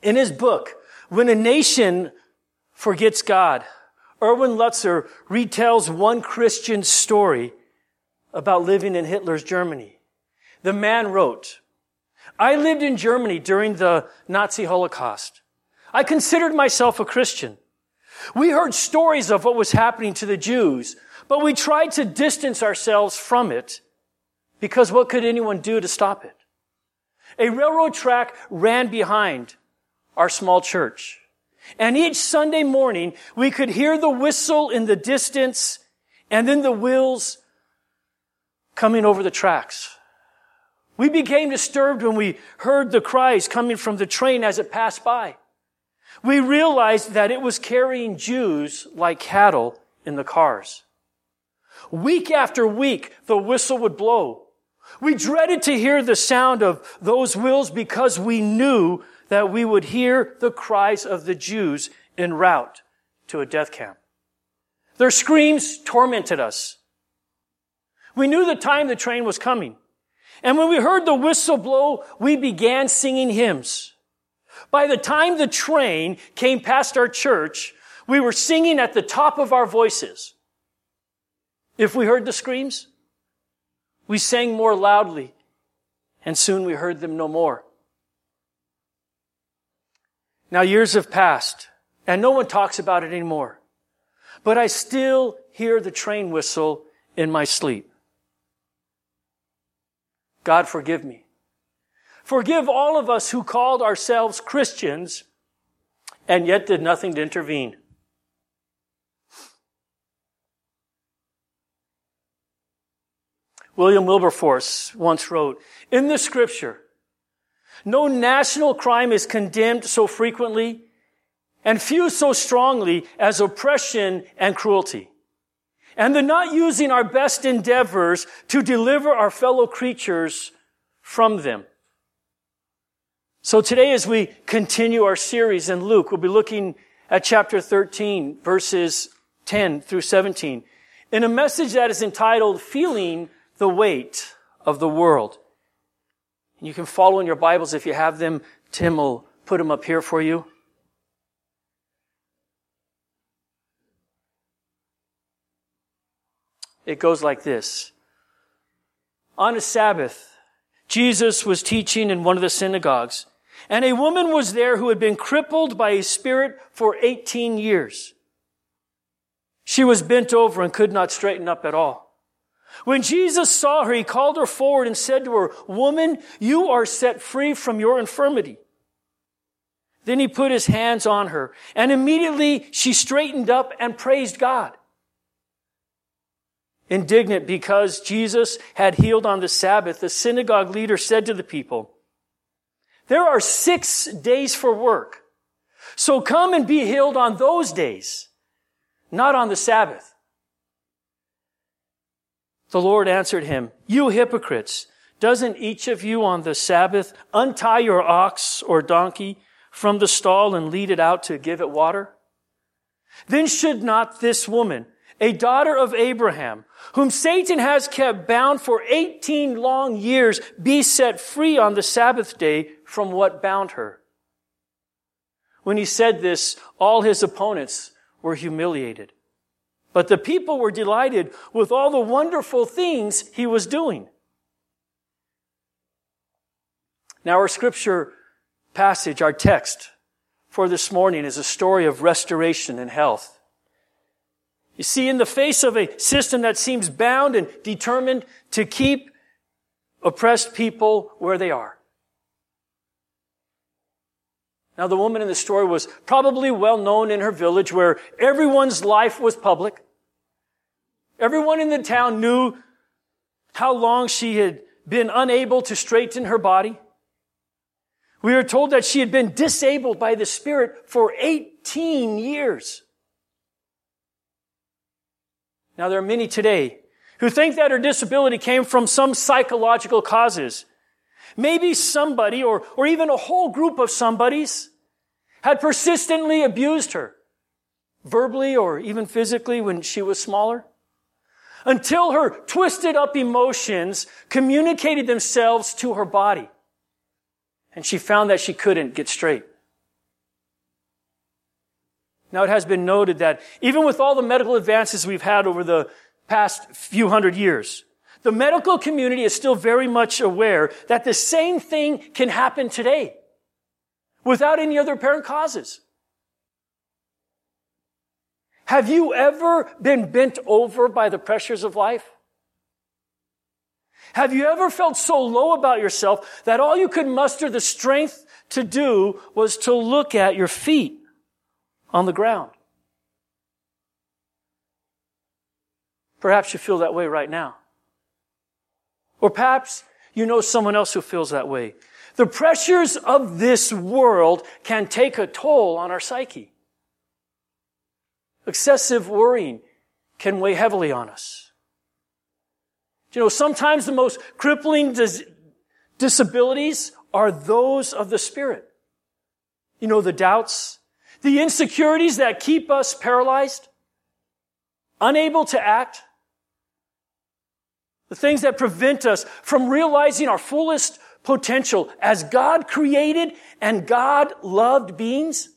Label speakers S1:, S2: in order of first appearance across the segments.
S1: In his book, When a Nation Forgets God, Erwin Lutzer retells one Christian story about living in Hitler's Germany. The man wrote, "I lived in Germany during the Nazi Holocaust. I considered myself a Christian. We heard stories of what was happening to the Jews, but we tried to distance ourselves from it because what could anyone do to stop it? A railroad track ran behind our small church, and each Sunday morning we could hear the whistle in the distance and then the wheels coming over the tracks. We became disturbed when we heard the cries coming from the train as it passed by. We realized that it was carrying Jews like cattle in the cars. Week after week, the whistle would blow. We dreaded to hear the sound of those wheels because we knew that we would hear the cries of the Jews en route to a death camp. Their screams tormented us. We knew the time the train was coming. And when we heard the whistle blow, we began singing hymns. By the time the train came past our church, we were singing at the top of our voices. If we heard the screams, we sang more loudly, and soon we heard them no more. Now years have passed, and no one talks about it anymore. But I still hear the train whistle in my sleep. God, forgive me. Forgive all of us who called ourselves Christians and yet did nothing to intervene. William Wilberforce once wrote, "In the Scripture, no national crime is condemned so frequently and few so strongly as oppression and cruelty, and the not using our best endeavors to deliver our fellow creatures from them." So today, as we continue our series in Luke, we'll be looking at chapter 13, verses 10 through 17, in a message that is entitled, "Feeling the Weight of the World." And you can follow in your Bibles if you have them. Tim will put them up here for you. It goes like this. On a Sabbath, Jesus was teaching in one of the synagogues, and a woman was there who had been crippled by a spirit for 18 years. She was bent over and could not straighten up at all. When Jesus saw her, he called her forward and said to her, "Woman, you are set free from your infirmity." Then he put his hands on her, and immediately she straightened up and praised God. Indignant because Jesus had healed on the Sabbath, the synagogue leader said to the people, "There are 6 days for work, so come and be healed on those days, not on the Sabbath." The Lord answered him, "You hypocrites, doesn't each of you on the Sabbath untie your ox or donkey from the stall and lead it out to give it water? Then should not this woman, a daughter of Abraham, whom Satan has kept bound for 18 long years, be set free on the Sabbath day from what bound her?" When he said this, all his opponents were humiliated. But the people were delighted with all the wonderful things he was doing. Now our scripture passage, our text for this morning, is a story of restoration and health. You see, in the face of a system that seems bound and determined to keep oppressed people where they are. Now, the woman in the story was probably well known in her village where everyone's life was public. Everyone in the town knew how long she had been unable to straighten her body. We are told that she had been disabled by the Spirit for 18 years. Now, there are many today who think that her disability came from some psychological causes. Maybe somebody, or even a whole group of somebodies, had persistently abused her, verbally or even physically when she was smaller, until her twisted up emotions communicated themselves to her body, and she found that she couldn't get straight. Now, it has been noted that even with all the medical advances we've had over the past few hundred years, the medical community is still very much aware that the same thing can happen today without any other apparent causes. Have you ever been bent over by the pressures of life? Have you ever felt so low about yourself that all you could muster the strength to do was to look at your feet on the ground? Perhaps you feel that way right now. Or perhaps you know someone else who feels that way. The pressures of this world can take a toll on our psyche. Excessive worrying can weigh heavily on us. You know, sometimes the most crippling disabilities are those of the spirit. You know, the doubts, the insecurities that keep us paralyzed, unable to act, the things that prevent us from realizing our fullest potential as God created and God loved beings.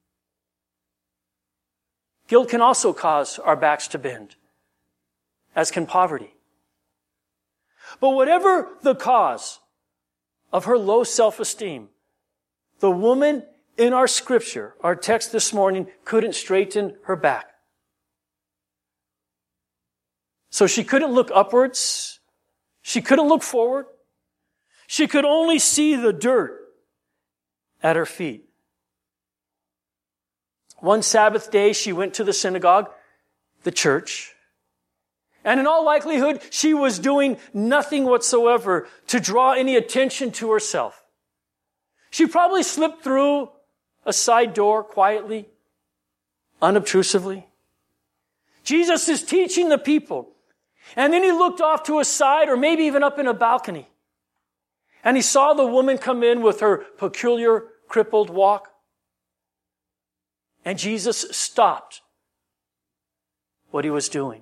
S1: Guilt can also cause our backs to bend, as can poverty. But whatever the cause of her low self-esteem, the woman in our scripture, our text this morning, couldn't straighten her back. So she couldn't look upwards. She couldn't look forward. She could only see the dirt at her feet. One Sabbath day, she went to the synagogue, the church, and in all likelihood, she was doing nothing whatsoever to draw any attention to herself. She probably slipped through a side door quietly, unobtrusively. Jesus is teaching the people. And then he looked off to a side or maybe even up in a balcony. And he saw the woman come in with her peculiar crippled walk. And Jesus stopped what he was doing.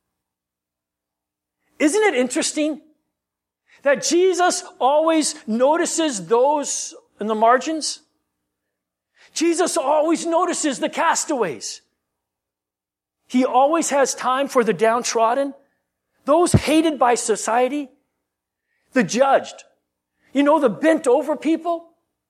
S1: Isn't it interesting that Jesus always notices those in the margins? Jesus always notices the castaways. He always has time for the downtrodden, those hated by society, the judged, you know, the bent over people.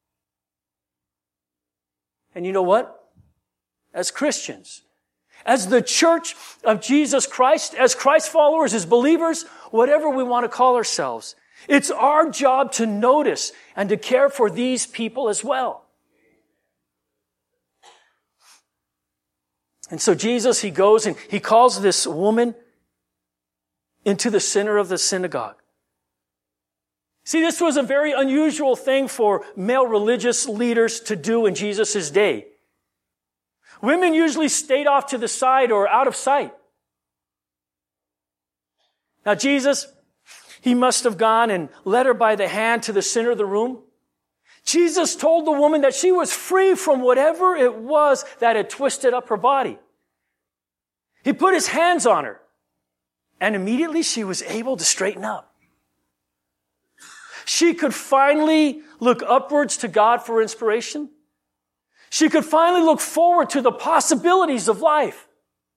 S1: And you know what? As Christians, as the church of Jesus Christ, as Christ followers, as believers, whatever we want to call ourselves, it's our job to notice and to care for these people as well. And so Jesus, he goes and he calls this woman into the center of the synagogue. See, this was a very unusual thing for male religious leaders to do in Jesus' day. Women usually stayed off to the side or out of sight. Now Jesus, he must have gone and led her by the hand to the center of the room. Jesus told the woman that she was free from whatever it was that had twisted up her body. He put his hands on her, and immediately she was able to straighten up. She could finally look upwards to God for inspiration. She could finally look forward to the possibilities of life.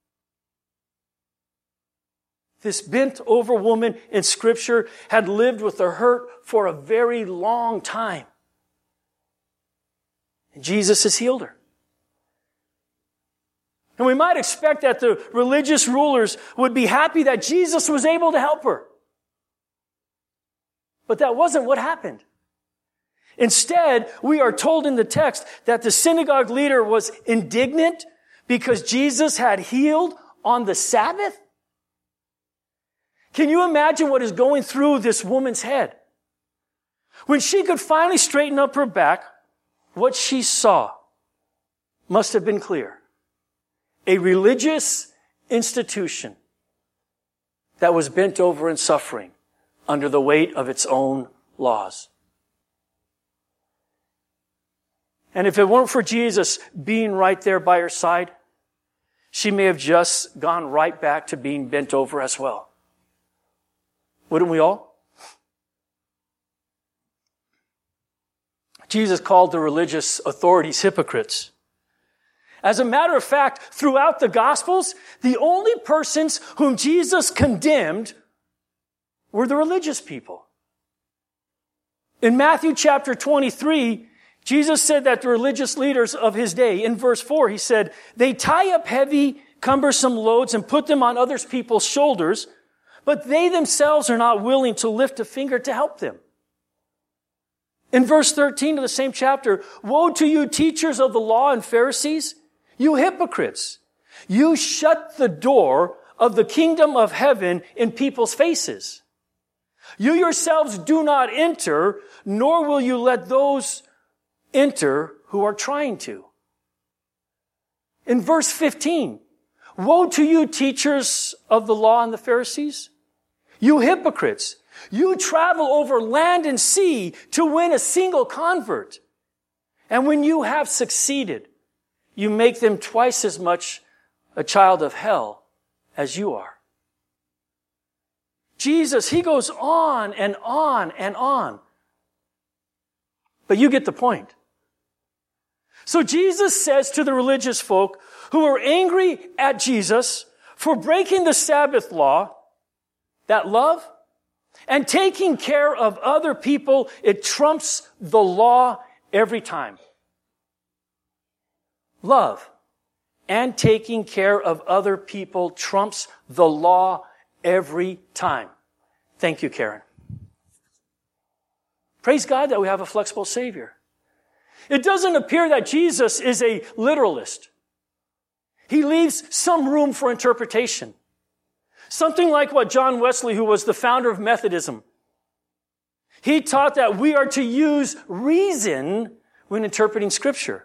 S1: This bent-over woman in Scripture had lived with the hurt for a very long time. And Jesus has healed her. And we might expect that the religious rulers would be happy that Jesus was able to help her. But that wasn't what happened. Instead, we are told in the text that the synagogue leader was indignant because Jesus had healed on the Sabbath. Can you imagine what is going through this woman's head? When she could finally straighten up her back, what she saw must have been clear. A religious institution that was bent over and suffering under the weight of its own laws. And if it weren't for Jesus being right there by her side, she may have just gone right back to being bent over as well. Wouldn't we all? Jesus called the religious authorities hypocrites. As a matter of fact, throughout the Gospels, the only persons whom Jesus condemned were the religious people. In Matthew chapter 23, Jesus said that the religious leaders of his day, in verse 4, he said, they tie up heavy, cumbersome loads and put them on other people's shoulders, but they themselves are not willing to lift a finger to help them. In verse 13 of the same chapter, woe to you, teachers of the law and Pharisees, you hypocrites! You shut the door of the kingdom of heaven in people's faces. You yourselves do not enter, nor will you let those enter who are trying to. In verse 15, woe to you, teachers of the law and the Pharisees! You hypocrites! You travel over land and sea to win a single convert. And when you have succeeded, you make them twice as much a child of hell as you are. Jesus, he goes on and on and on. But you get the point. So Jesus says to the religious folk who are angry at Jesus for breaking the Sabbath law, that love and taking care of other people, it trumps the law every time. Love and taking care of other people trumps the law every time. Thank you, Karen. Praise God that we have a flexible Savior. It doesn't appear that Jesus is a literalist. He leaves some room for interpretation. Something like what John Wesley, who was the founder of Methodism, he taught that we are to use reason when interpreting Scripture.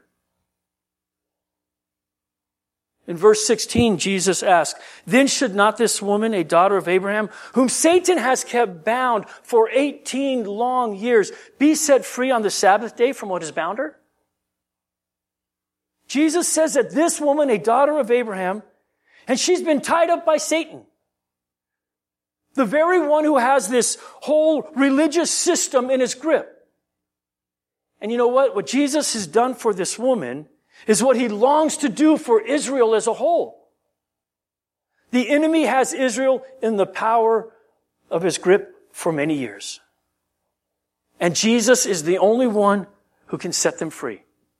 S1: In verse 16, Jesus asked, then should not this woman, a daughter of Abraham, whom Satan has kept bound for 18 long years, be set free on the Sabbath day from what has bound her? Jesus says that this woman, a daughter of Abraham, and she's been tied up by Satan. The very one who has this whole religious system in his grip. And you know what? What Jesus has done for this woman is what he longs to do for Israel as a whole. The enemy has Israel in the power of his grip for many years. And Jesus is the only one who can set them free.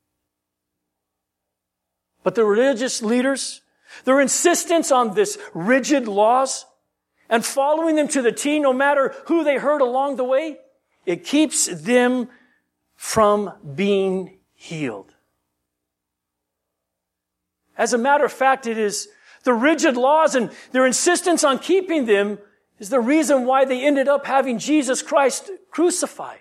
S1: But the religious leaders, their insistence on this rigid laws and following them to the T, no matter who they hurt along the way, it keeps them from being healed. As a matter of fact, it is the rigid laws and their insistence on keeping them is the reason why they ended up having Jesus Christ crucified.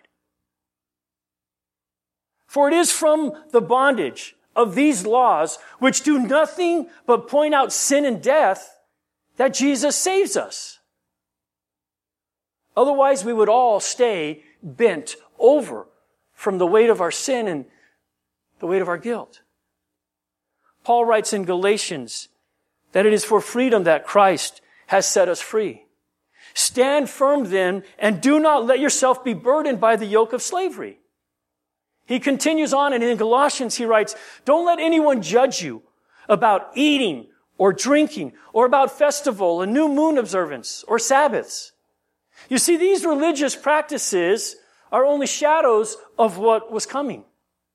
S1: For it is from the bondage of these laws, which do nothing but point out sin and death, that Jesus saves us. Otherwise, we would all stay bent over from the weight of our sin and the weight of our guilt. Paul writes in Galatians that it is for freedom that Christ has set us free. Stand firm then, and do not let yourself be burdened by the yoke of slavery. He continues on, and in Galatians he writes, don't let anyone judge you about eating or drinking or about festival and new moon observance or Sabbaths. You see, these religious practices are only shadows of what was coming.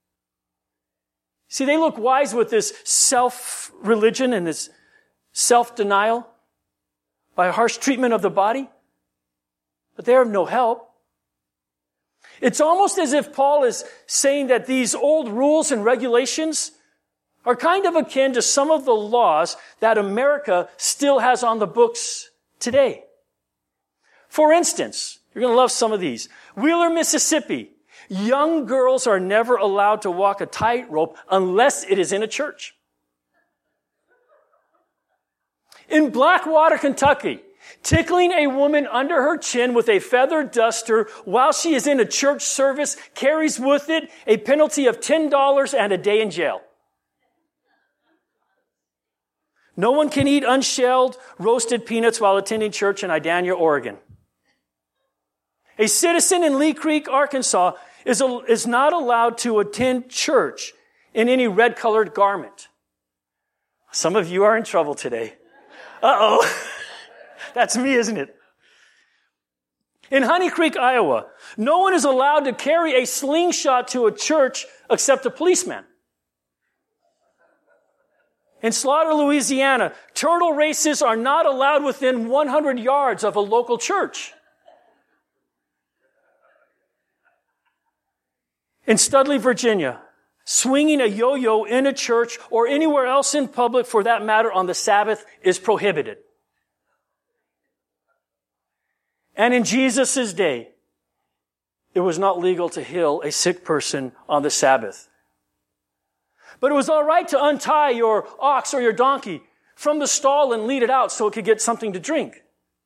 S1: See, they look wise with this self-religion and this self-denial by harsh treatment of the body, but they are of no help. It's almost as if Paul is saying that these old rules and regulations are kind of akin to some of the laws that America still has on the books today. For instance, you're going to love some of these. Wheeler, Mississippi. Young girls are never allowed to walk a tightrope unless it is in a church. In Blackwater, Kentucky, tickling a woman under her chin with a feather duster while she is in a church service carries with it a penalty of $10 and a day in jail. No one can eat unshelled, roasted peanuts while attending church in Idania, Oregon. A citizen in Lee Creek, Arkansas, is not allowed to attend church in any red-colored garment. Some of you are in trouble today. Uh-oh. That's me, isn't it? In Honey Creek, Iowa, no one is allowed to carry a slingshot to a church except a policeman. In Slaughter, Louisiana, turtle races are not allowed within 100 yards of a local church. In Studley, Virginia, swinging a yo-yo in a church or anywhere else in public, for that matter, on the Sabbath is prohibited. And in Jesus' day, it was not legal to heal a sick person on the Sabbath. But it was all right to untie your ox or your donkey from the stall and lead it out so it could get something to drink.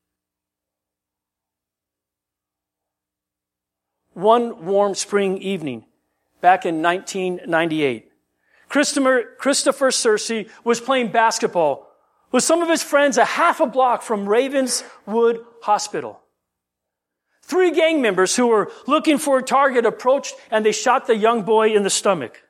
S1: One warm spring evening, back in 1998, Christopher Searcy was playing basketball with some of his friends a half a block from Ravenswood Hospital. 3 gang members who were looking for a target approached and they shot the young boy in the stomach.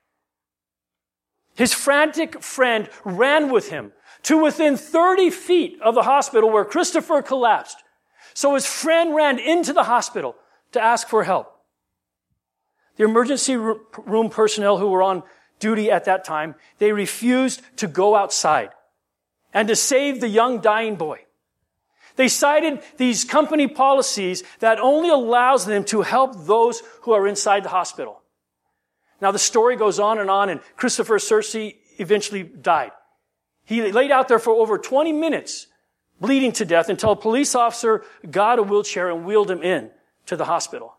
S1: His frantic friend ran with him to within 30 feet of the hospital where Christopher collapsed. So his friend ran into the hospital to ask for help. The emergency room personnel who were on duty at that time, they refused to go outside and to save the young dying boy. They cited these company policies that only allows them to help those who are inside the hospital. Now the story goes on, and Christopher Searcy eventually died. He laid out there for over 20 minutes, bleeding to death, until a police officer got a wheelchair and wheeled him in to the hospital.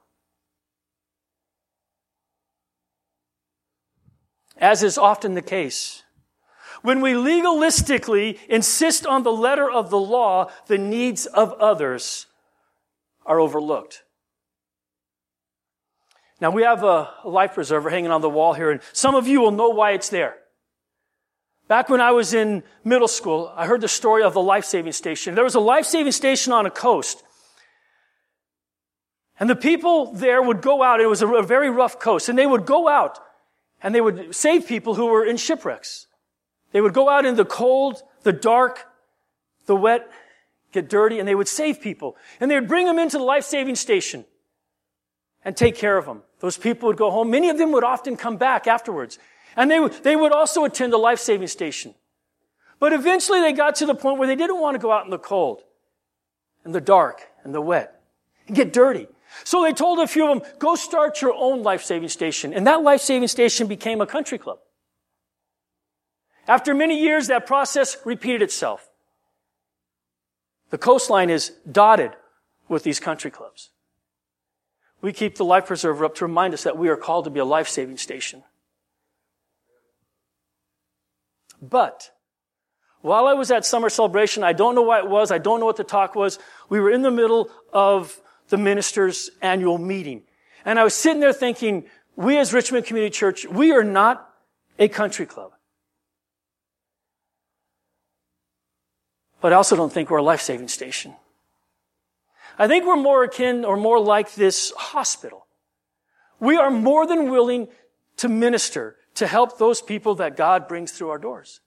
S1: As is often the case, when we legalistically insist on the letter of the law, the needs of others are overlooked. Now, we have a life preserver hanging on the wall here, and some of you will know why it's there. Back when I was in middle school, I heard the story of the life-saving station. There was a life-saving station on a coast. And the people there would go out, it was a very rough coast, and they would go out and they would save people who were in shipwrecks. They would go out in the cold, the dark, the wet, get dirty, and they would save people. And they would bring them into the life-saving station and take care of them. Those people would go home. Many of them would often come back afterwards. And they would also attend the life-saving station. But eventually they got to the point where they didn't want to go out in the cold and the dark and the wet and get dirty. So they told a few of them, go start your own life-saving station. And that life-saving station became a country club. After many years, that process repeated itself. The coastline is dotted with these country clubs. We keep the life preserver up to remind us that we are called to be a life-saving station. But while I was at summer celebration, I don't know why it was, I don't know what the talk was, we were in the middle of the minister's annual meeting. And I was sitting there thinking, we as Richmond Community Church, we are not a country club. But I also don't think we're a life-saving station. I think we're more akin or more like this hospital. We are more than willing to minister, to help those people that God brings through our doors.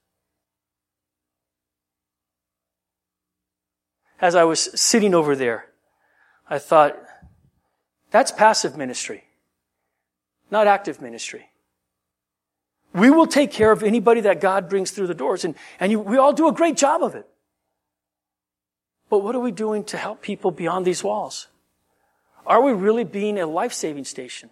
S1: As I was sitting over there, I thought, that's passive ministry, not active ministry. We will take care of anybody that God brings through the doors, and we all do a great job of it. But what are we doing to help people beyond these walls? Are we really being a life-saving station?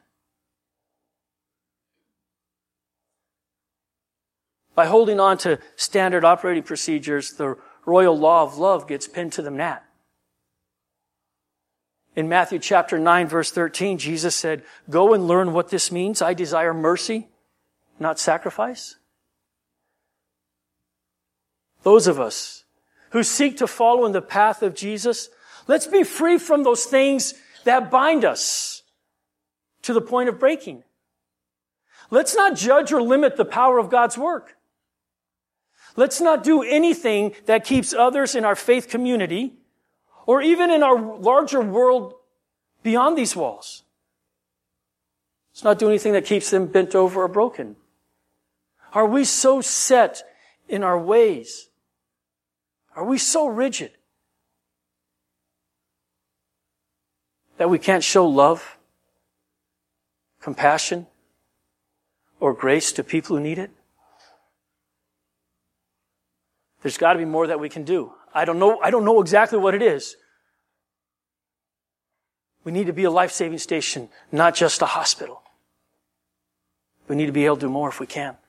S1: By holding on to standard operating procedures, the royal law of love gets pinned to the mat. In Matthew chapter 9, verse 13, Jesus said, go and learn what this means. I desire mercy, not sacrifice. Those of us who seek to follow in the path of Jesus, let's be free from those things that bind us to the point of breaking. Let's not judge or limit the power of God's work. Let's not do anything that keeps others in our faith community or even in our larger world beyond these walls. Let's not do anything that keeps them bent over or broken. Are we so set in our ways? Are we so rigid that we can't show love, compassion, or grace to people who need it? There's got to be more that we can do. I don't know exactly what it is. We need to be a life-saving station, not just a hospital. We need to be able to do more if we can.